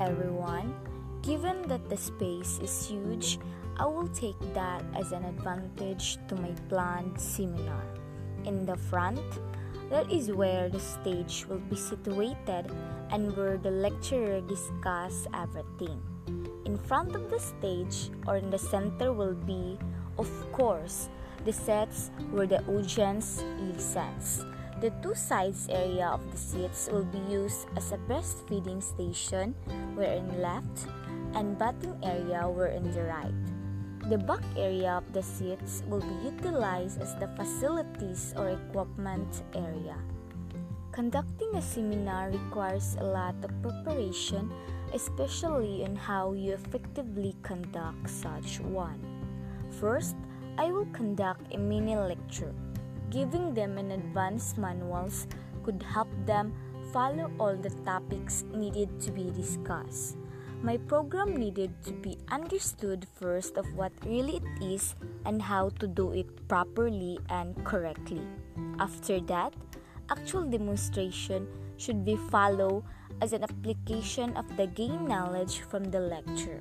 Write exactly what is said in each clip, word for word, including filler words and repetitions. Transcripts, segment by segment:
everyone. Given that the space is huge, I will take that as an advantage to my planned seminar. In the front, that is where the stage will be situated and where the lecturer discuss everything. In front of the stage or in the center will be, of course, the sets where the audience listens. The two sides area of the seats will be used as a breastfeeding station where in left and bathing area were in the right. The back area of the seats will be utilized as the facilities or equipment area. Conducting a seminar requires a lot of preparation, especially on how you effectively conduct such one. First, I will conduct a mini lecture. Giving them an advanced manuals could help them follow all the topics needed to be discussed. My program needed to be understood first of what really it is and how to do it properly and correctly. After that, actual demonstration should be followed as an application of the gained knowledge from the lecture.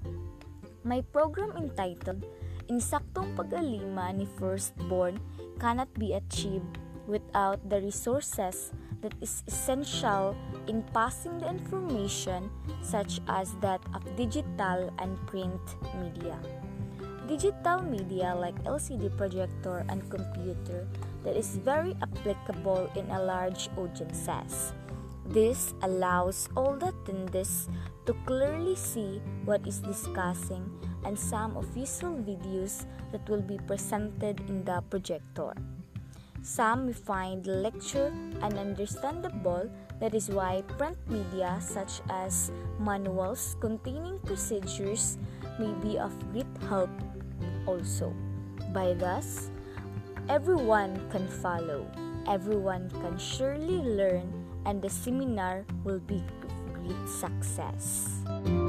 My program entitled Insaktong Pag-alima ni Firstborn cannot be achieved without the resources that is essential in passing the information such as that of digital and print media. Digital media like L C D projector and computer that is very applicable in a large audiences. This allows all the attendees to clearly see what is discussing and some of visual videos that will be presented in the projector. Some may find the lecture ununderstandable. That is why print media such as manuals containing procedures may be of great help also. By thus, everyone can follow, everyone can surely learn, and the seminar will be a great success.